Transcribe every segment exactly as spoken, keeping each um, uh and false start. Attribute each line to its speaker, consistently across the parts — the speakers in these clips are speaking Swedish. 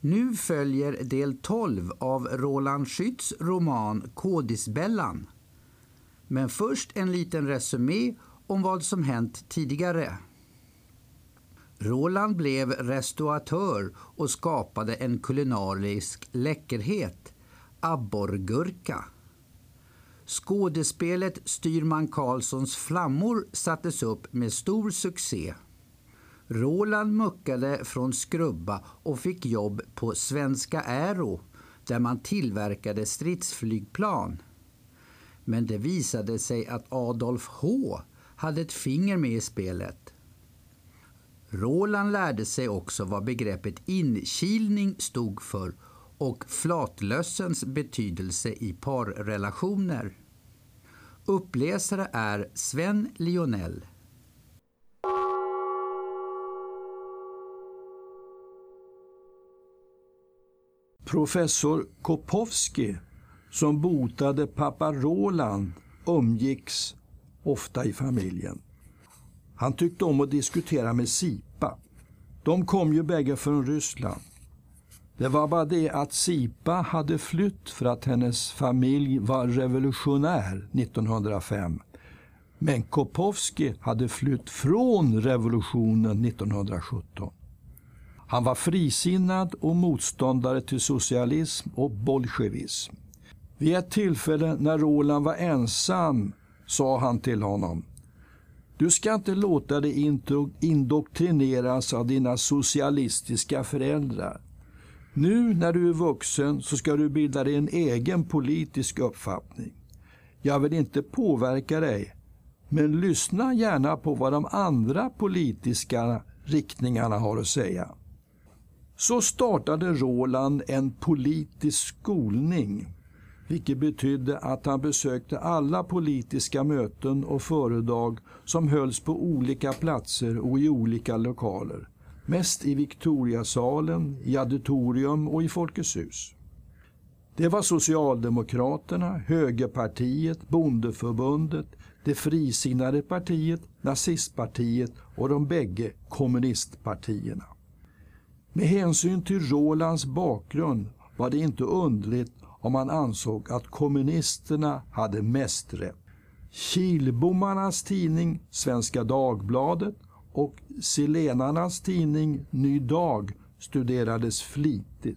Speaker 1: Nu följer del tolv av Roland Schütz roman Kodisbellan. Men först en liten resumé om vad som hänt tidigare. Roland blev restauratör och skapade en kulinarisk läckerhet, abborrgurka. Skådespelet Styrman Karlssons flammor sattes upp med stor succé. Roland muckade från Skrubba och fick jobb på Svenska Aero där man tillverkade stridsflygplan. Men det visade sig att Adolf H hade ett finger med i spelet. Roland lärde sig också vad begreppet inkilning stod för och flatlössens betydelse i parrelationer. Uppläsare är Sven Lionel.
Speaker 2: Professor Kopowski, som botade pappa Roland, umgicks ofta i familjen. Han tyckte om att diskutera med Sipa. De kom ju bägge från Ryssland. Det var bara det att Sipa hade flytt för att hennes familj var revolutionär nittonhundrafem. Men Kopowski hade flytt från revolutionen nittonhundrasjutton. Han var frisinnad och motståndare till socialism och bolsjevism. Vid ett tillfälle när Roland var ensam sa han till honom: du ska inte låta dig indoktrineras av dina socialistiska föräldrar. Nu när du är vuxen så ska du bilda dig en egen politisk uppfattning. Jag vill inte påverka dig, men lyssna gärna på vad de andra politiska riktningarna har att säga. Så startade Roland en politisk skolning, vilket betydde att han besökte alla politiska möten och föredrag som hölls på olika platser och i olika lokaler. Mest i Victoriasalen, i Auditorium och i Folkets hus. Det var Socialdemokraterna, Högerpartiet, Bondeförbundet, det frisinnade partiet, nazistpartiet och de bägge kommunistpartierna. Med hänsyn till Rolands bakgrund var det inte underligt om man ansåg att kommunisterna hade mest rätt. Kilbomarnas tidning Svenska Dagbladet och silenarnas tidning Ny Dag studerades flitigt.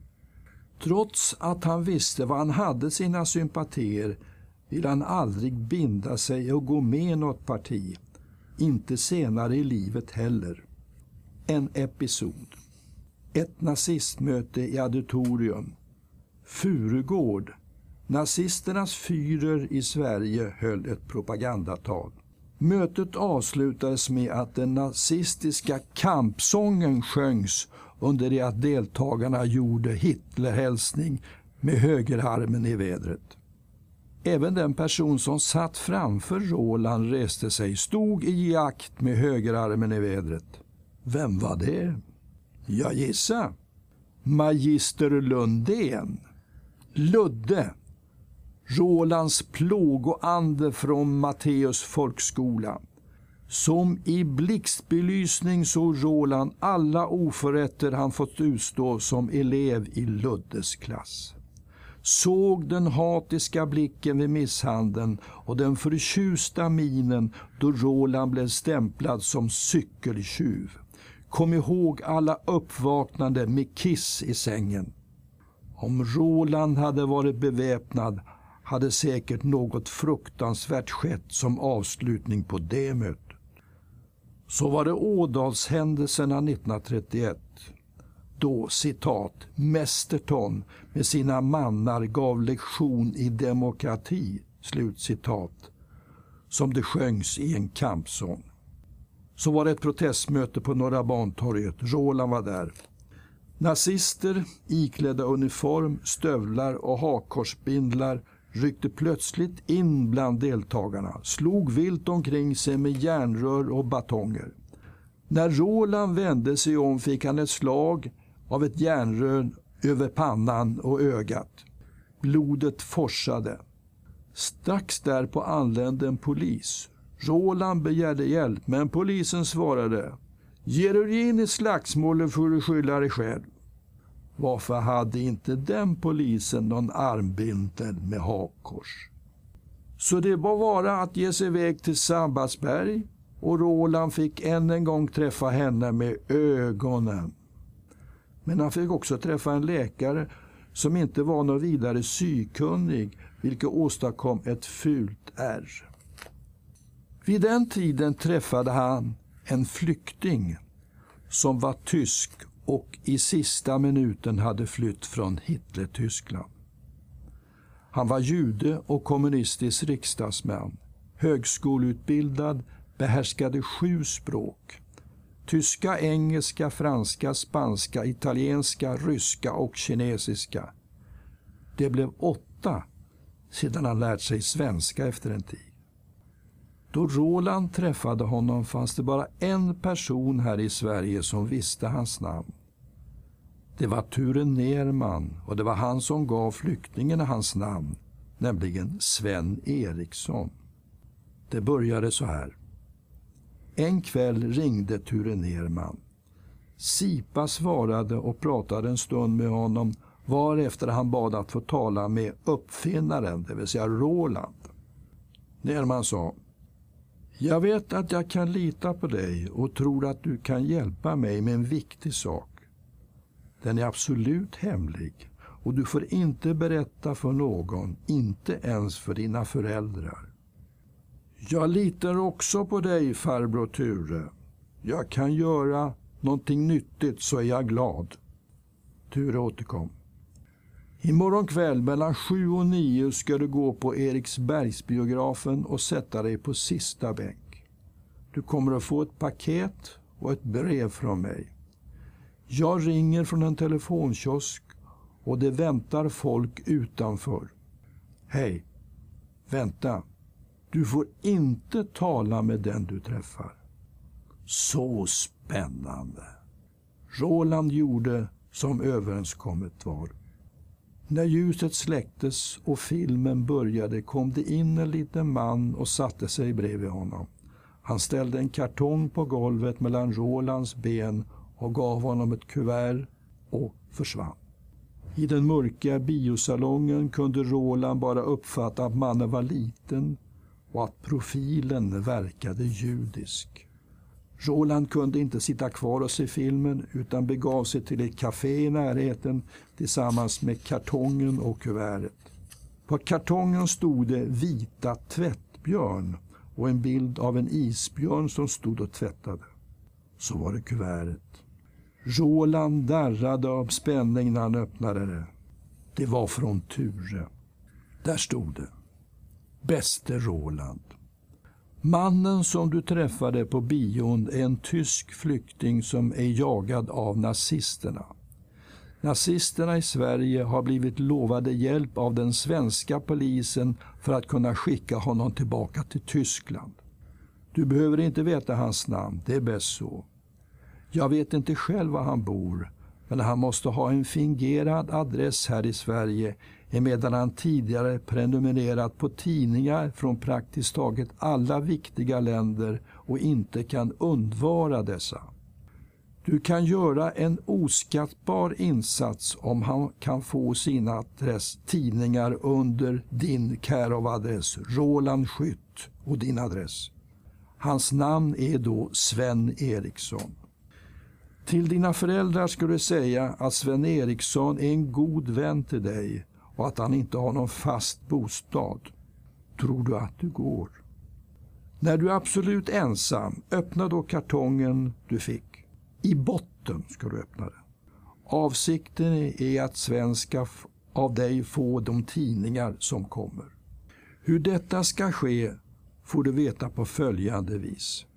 Speaker 2: Trots att han visste vad han hade sina sympatier ville han aldrig binda sig och gå med i något parti. Inte senare i livet heller. En episod. Ett nazistmöte i Auditorium. Furugård. Nazisternas fyrer i Sverige höll ett propagandatal. Mötet avslutades med att den nazistiska kampsången sjöngs under det att deltagarna gjorde Hitlerhälsning med högerarmen i vädret. Även den person som satt framför Roland reste sig, stod i jakt med högerarmen i vädret. Vem var det? Jag gissar. Magister Lundén. Ludde. Rolands plågoande från Matteus folkskola. Som i blixtbelysning såg Roland alla oförrätter han fått utstå som elev i Luddes klass. Såg den hatiska blicken vid misshandeln och den förtjusta minen då Roland blev stämplad som cykeltjuv. Kom ihåg alla uppvaknande med kiss i sängen. Om Roland hade varit beväpnad hade säkert något fruktansvärt skett som avslutning på det mötet. Så var det Ådalshändelserna nittonhundratrettioett. Då, citat, Mästerton med sina mannar gav lektion i demokrati, slut citat, som det sjöngs i en kampsång. Så var det ett protestmöte på Norra Bantorget. Roland var där. Nazister iklädda uniform, stövlar och hakkorsbindlar ryckte plötsligt in bland deltagarna, slog vilt omkring sig med järnrör och batonger. När Roland vände sig om fick han ett slag av ett järnrör över pannan och ögat. Blodet forsade. Strax därpå anlände en polis. Roland begärde hjälp, men polisen svarade: ger du in i slagsmålet får du skylla dig själv. Varför hade inte den polisen någon armbindel med hakkors? Så det var bara att ge sig iväg till Sabbatsberg och Roland fick än en gång träffa henne med ögonen. Men han fick också träffa en läkare som inte var någon vidare sykunnig, vilket åstadkom ett fult ärr. Vid den tiden träffade han en flykting som var tysk och i sista minuten hade flytt från Hitler-Tyskland. Han var jude och kommunistisk riksdagsman, högskoleutbildad, behärskade sju språk. Tyska, engelska, franska, spanska, italienska, ryska och kinesiska. Det blev åtta sedan han lärt sig svenska efter en tid. Då Roland träffade honom fanns det bara en person här i Sverige som visste hans namn. Det var Ture Nerman och det var han som gav flyktingen hans namn, nämligen Sven Eriksson. Det började så här. En kväll ringde Ture Nerman. Sipa svarade och pratade en stund med honom, varefter han bad att få tala med uppfinnaren, det vill säga Roland. Nerman sa: jag vet att jag kan lita på dig och tror att du kan hjälpa mig med en viktig sak. Den är absolut hemlig och du får inte berätta för någon, inte ens för dina föräldrar. Jag litar också på dig, farbror Ture. Jag kan göra någonting nyttigt så är jag glad. Ture återkom. Imorgon kväll mellan sju och nio ska du gå på Eriksbergsbiografen och sätta dig på sista bänk. Du kommer att få ett paket och ett brev från mig. Jag ringer från en telefonkiosk och det väntar folk utanför. Hej, vänta. Du får inte tala med den du träffar. Så spännande. Roland gjorde som överenskommet var. När ljuset släcktes och filmen började kom det in en liten man och satte sig bredvid honom. Han ställde en kartong på golvet mellan Rolands ben och gav honom ett kuvert och försvann. I den mörka biosalongen kunde Roland bara uppfatta att mannen var liten och att profilen verkade judisk. Roland kunde inte sitta kvar och se filmen utan begav sig till ett café i närheten tillsammans med kartongen och kuvertet. På kartongen stod det vita tvättbjörn och en bild av en isbjörn som stod och tvättade. Så var det kuvertet. Roland darrade av spänning när han öppnade det. Det var från Ture. Där stod det: Bäste Roland. Mannen som du träffade på bion är en tysk flykting som är jagad av nazisterna. Nazisterna i Sverige har blivit lovade hjälp av den svenska polisen för att kunna skicka honom tillbaka till Tyskland. Du behöver inte veta hans namn, det är bäst så. Jag vet inte själv var han bor, men han måste ha en fingerad adress här i Sverige emedan han tidigare prenumererat på tidningar från praktiskt taget alla viktiga länder och inte kan undvara dessa. Du kan göra en oskattbar insats om han kan få sina adress, tidningar under din care-of-adress, Roland Skytt, och din adress. Hans namn är då Sven Eriksson. Till dina föräldrar ska du säga att Sven Eriksson är en god vän till dig och att han inte har någon fast bostad. Tror du att du går? När du är absolut ensam, öppna då kartongen du fick. I botten ska du öppna den. Avsikten är att Sven ska av dig få de tidningar som kommer. Hur detta ska ske får du veta på följande vis.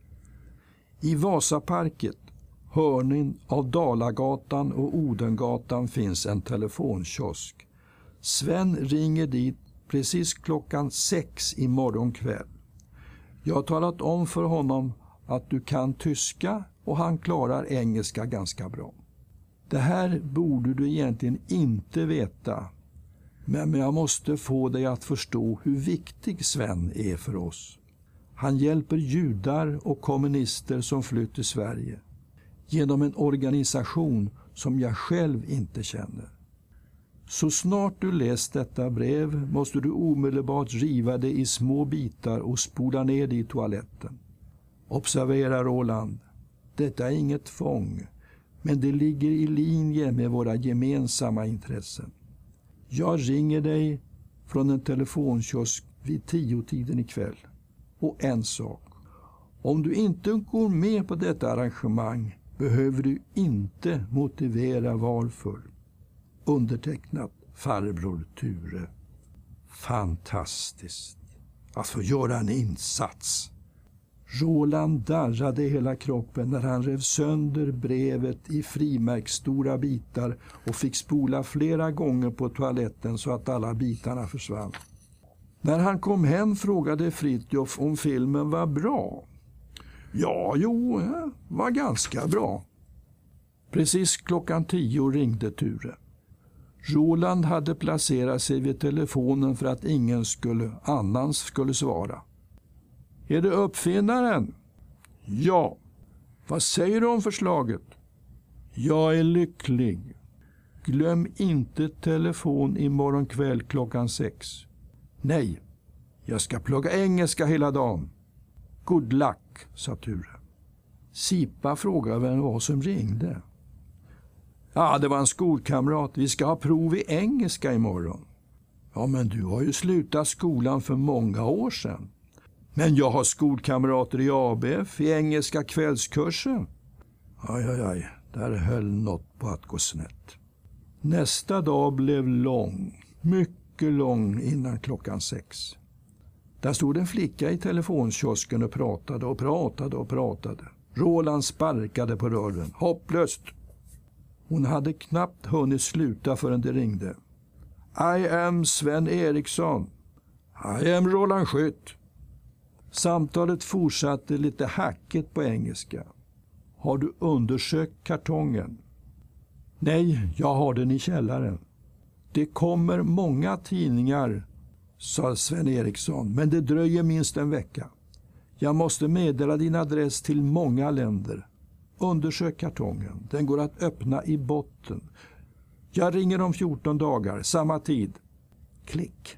Speaker 2: I Vasaparket, hörnen av Dalagatan och Odengatan, finns en telefonkiosk. Sven ringer dit precis klockan sex i morgon kväll. Jag har talat om för honom att du kan tyska och han klarar engelska ganska bra. Det här borde du egentligen inte veta, men jag måste få dig att förstå hur viktig Sven är för oss. Han hjälper judar och kommunister som flytt till Sverige. genom en organisation som jag själv inte känner. Så snart du läst detta brev måste du omedelbart riva det i små bitar och spola ner det i toaletten. Observera, Roland, detta är inget tvång, men det ligger i linje med våra gemensamma intressen. Jag ringer dig från en telefonkiosk vid tio-tiden ikväll. Och en sak, om du inte går med på detta arrangemang behöver du inte motivera varför. Undertecknat farbror Ture. Fantastiskt att få göra en insats. Roland darrade hela kroppen när han rev sönder brevet i frimärksstora bitar och fick spola flera gånger på toaletten så att alla bitarna försvann. När han kom hem frågade Fritjof om filmen var bra. Ja, jo, var ganska bra. Precis klockan tio ringde Ture. Roland hade placerat sig vid telefonen för att ingen skulle, annans skulle svara. Är det uppfinnaren? Ja. Vad säger du om förslaget? Jag är lycklig. Glöm inte telefon imorgon kväll klockan sex. Nej, jag ska plugga engelska hela dagen. Good luck, sa Ture. Sipa frågade vem vad som ringde. Ja, det var en skolkamrat. Vi ska ha prov i engelska imorgon. Ja, men du har ju slutat skolan för många år sedan. Men jag har skolkamrater i A B F i engelska kvällskursen. Aj, aj, aj. Där höll något på att gå snett. Nästa dag blev lång. Mycket lång innan klockan sex. Där stod en flicka i telefonkiosken och pratade och pratade och pratade. Roland sparkade på dörren. Hopplöst! Hon hade knappt hunnit sluta förrän det ringde. I am Sven Eriksson. I am Roland Skytt. Samtalet fortsatte lite hackigt på engelska. Har du undersökt kartongen? Nej, jag har den i källaren. Det kommer många tidningar, sa Sven Eriksson, men det dröjer minst en vecka. Jag måste meddela din adress till många länder. Undersök kartongen. Den går att öppna i botten. Jag ringer om fjorton dagar, samma tid. Klick.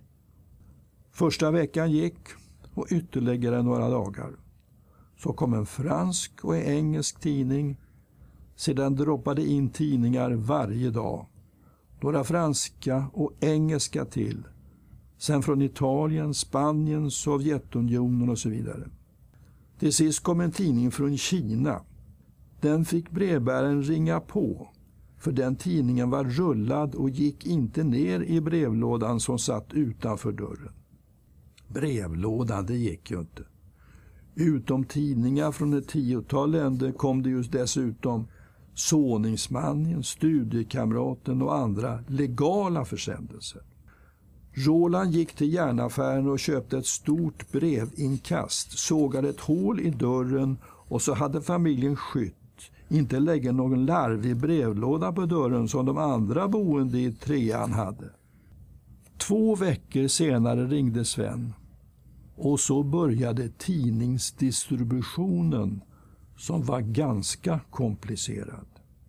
Speaker 2: Första veckan gick och ytterligare några dagar. Så kom en fransk och en engelsk tidning. Sedan droppade in tidningar varje dag. Några franska och engelska till. Sen från Italien, Spanien, Sovjetunionen och så vidare. Till sist kom en tidning från Kina. Den fick brevbäraren ringa på. För den tidningen var rullad och gick inte ner i brevlådan som satt utanför dörren. Brevlådan, det gick ju inte. Utom tidningar från ett tiotal länder kom det just dessutom såningsmannen, studiekamraten och andra legala försändelser. Roland gick till järnaffären och köpte ett stort brevinkast, sågade ett hål i dörren och så hade familjen Skytt inte lägga någon larvig brevlåda på dörren som de andra boende i trean hade. Två veckor senare ringde Sven och så började tidningsdistributionen som var ganska komplicerad.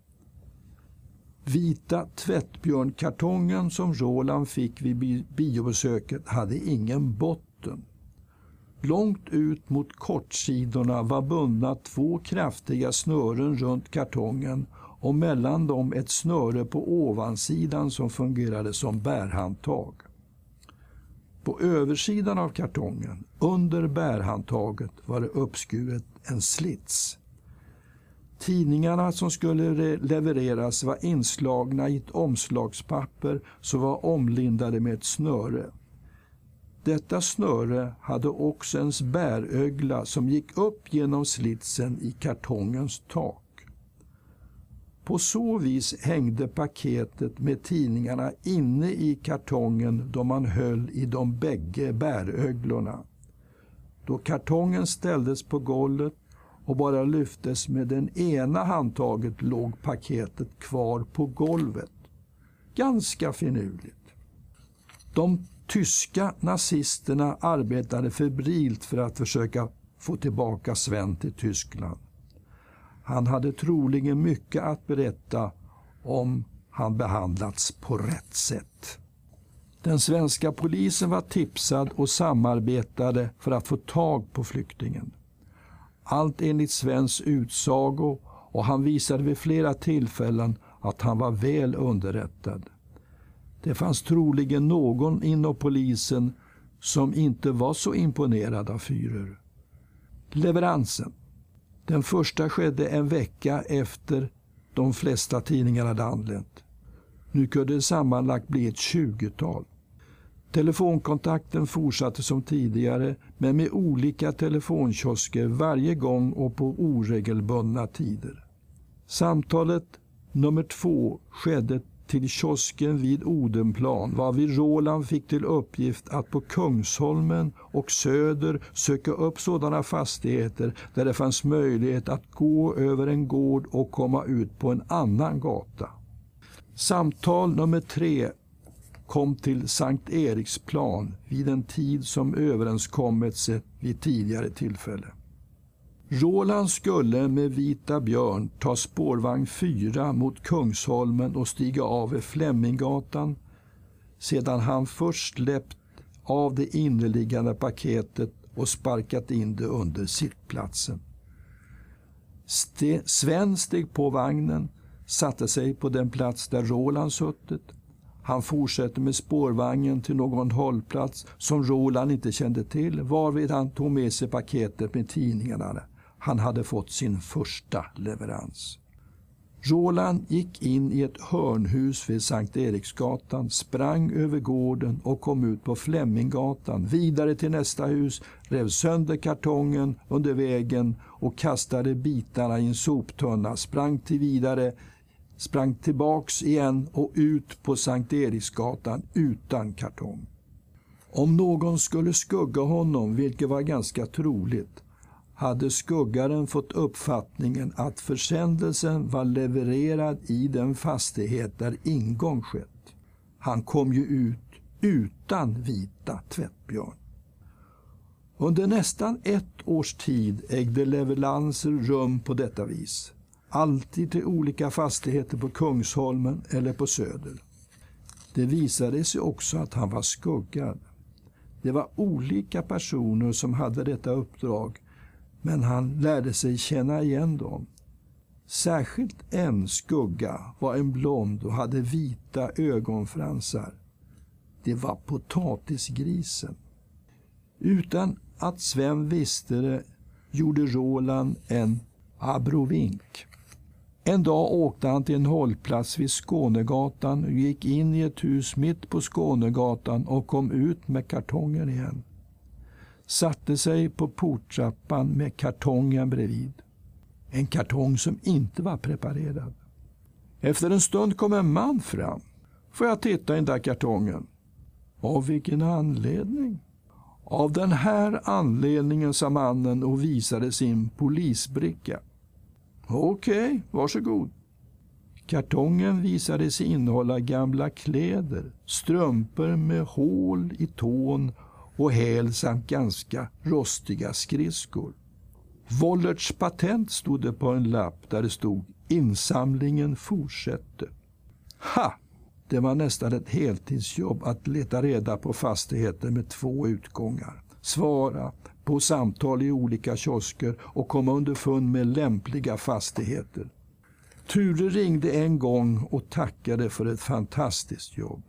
Speaker 2: Vita tvättbjörnkartongen som Roland fick vid biobesöket hade ingen botten. Långt ut mot kortsidorna var bundna två kraftiga snören runt kartongen och mellan dem ett snöre på ovansidan som fungerade som bärhandtag. På översidan av kartongen, under bärhandtaget, var det uppskuret en slits. Tidningarna som skulle levereras var inslagna i ett omslagspapper som var omlindade med ett snöre. Detta snöre hade också en bärögla som gick upp genom slitsen i kartongens tak. På så vis hängde paketet med tidningarna inne i kartongen då man höll i de bägge bäröglorna. Då kartongen ställdes på golvet och bara lyftes med den ena handtaget låg paketet kvar på golvet. Ganska finurligt. De tyska nazisterna arbetade febrilt för att försöka få tillbaka Sven till Tyskland. Han hade troligen mycket att berätta om han behandlats på rätt sätt. Den svenska polisen var tipsad och samarbetade för att få tag på flyktingen. Allt enligt Svens utsago, och han visade vid flera tillfällen att han var väl underrättad. Det fanns troligen någon inom polisen som inte var så imponerad av Führer. Leveransen. Den första skedde en vecka efter de flesta tidningar hade anlänt. Nu kunde det sammanlagt bli ett tjugotal. Telefonkontakten fortsatte som tidigare, men med olika telefonkiosker varje gång och på oregelbundna tider. Samtalet nummer två skedde till kiosken vid Odenplan, varvid Roland fick till uppgift att på Kungsholmen och Söder söka upp sådana fastigheter där det fanns möjlighet att gå över en gård och komma ut på en annan gata. Samtal nummer tre kom till Sankt Eriksplan vid en tid som överenskommits vid tidigare tillfälle. Roland skulle med Vita Björn ta spårvagn fyra mot Kungsholmen och stiga av vid Fleminggatan sedan han först släppt av det inneliggande paketet och sparkat in det under sittplatsen. Ste- Sven steg på vagnen, satte sig på den plats där Roland suttit. Han fortsatte med spårvagnen till någon hållplats som Roland inte kände till, varvid han tog med sig paketet med tidningarna. Han hade fått sin första leverans. Roland gick in i ett hörnhus vid Sankt Eriksgatan, sprang över gården och kom ut på Fleminggatan, vidare till nästa hus, rev sönder kartongen under vägen och kastade bitarna i en soptunna, sprang till vidare, sprang tillbaks igen och ut på Sankt Eriksgatan utan kartong. Om någon skulle skugga honom, vilket var ganska troligt, hade skuggaren fått uppfattningen att försändelsen var levererad i den fastighet där ingång skett. Han kom ju ut utan vita tvättbjörn. Under nästan ett års tid ägde leveranser rum på detta vis. Alltid till olika fastigheter på Kungsholmen eller på Söder. Det visade sig också att han var skuggad. Det var olika personer som hade detta uppdrag, men han lärde sig känna igen dem. Särskilt en skugga var en blond och hade vita ögonfransar. Det var potatisgrisen. Utan att Sven visste det gjorde Roland en abrovink. En dag åkte han till en hållplats vid Skånegatan och gick in i ett hus mitt på Skånegatan och kom ut med kartongen igen. Satte sig på porttrappan med kartongen bredvid. En kartong som inte var preparerad. Efter en stund kom en man fram. Får jag titta i den där kartongen? Av vilken anledning? Av den här anledningen, sa mannen och visade sin polisbricka. Okej, okay, varsågod. Kartongen visade sig innehålla gamla kläder, strumpor med hål i tån och häl samt ganska rostiga skridskor. Wollerts patent stod det på en lapp där det stod insamlingen fortsätter. Ha! Det var nästan ett heltidsjobb att leta reda på fastigheter med två utgångar. Svara på samtal i olika kiosker och komma underfund med lämpliga fastigheter. Ture ringde en gång och tackade för ett fantastiskt jobb.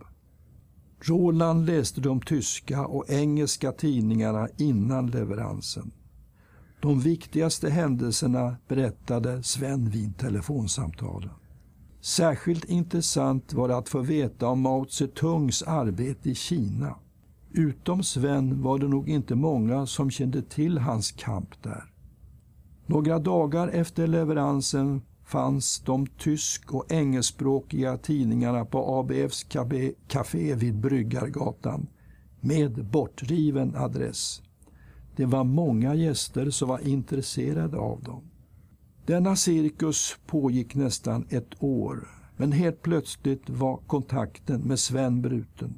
Speaker 2: Roland läste de tyska och engelska tidningarna innan leveransen. De viktigaste händelserna berättade Sven vid telefonsamtalen. Särskilt intressant var det att få veta om Mao Zedongs arbete i Kina. Utom Sven var det nog inte många som kände till hans kamp där. Några dagar efter leveransen fanns de tysk- och engelskspråkiga tidningarna på A B F:s café vid Bryggargatan med bortriven adress. Det var många gäster som var intresserade av dem. Denna cirkus pågick nästan ett år, men helt plötsligt var kontakten med Sven bruten.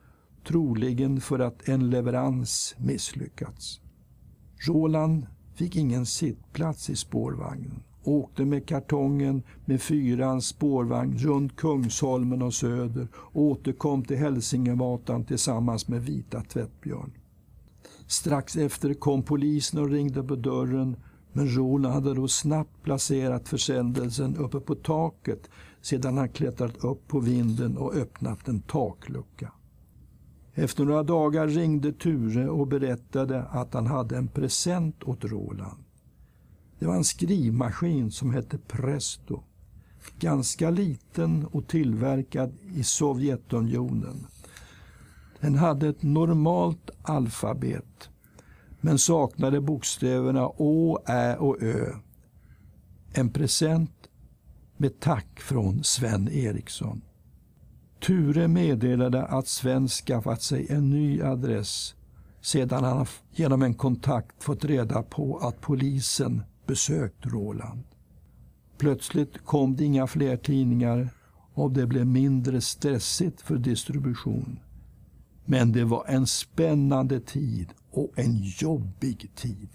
Speaker 2: Troligen för att en leverans misslyckats. Roland fick ingen sittplats i spårvagnen åkte med kartongen med fyrans spårvagn runt Kungsholmen och Söder och återkom till Hälsingegatan tillsammans med Vita Tvättbjörn. Strax efter kom polisen och ringde på dörren, men Roland hade då snabbt placerat försändelsen uppe på taket sedan han klättrat upp på vinden och öppnat en taklucka. Efter några dagar ringde Ture och berättade att han hade en present åt Roland. Det var en skrivmaskin som hette Presto. Ganska liten och tillverkad i Sovjetunionen. Den hade ett normalt alfabet men saknade bokstäverna Å, Ä och Ö. En present med tack från Sven Eriksson. Ture meddelade att Sven skaffat sig en ny adress sedan han genom en kontakt fått reda på att polisen besökt Roland. Plötsligt kom det inga fler tidningar och det blev mindre stressigt för distribution. Men det var en spännande tid och en jobbig tid.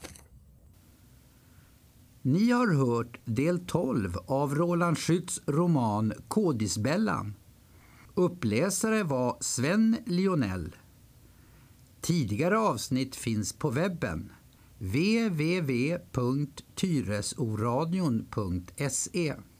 Speaker 1: Ni har hört del tolv av Roland Schütz roman Kodisbellan. Uppläsare var Sven Lionell. Tidigare avsnitt finns på webben w w w punkt tyresoradion punkt se.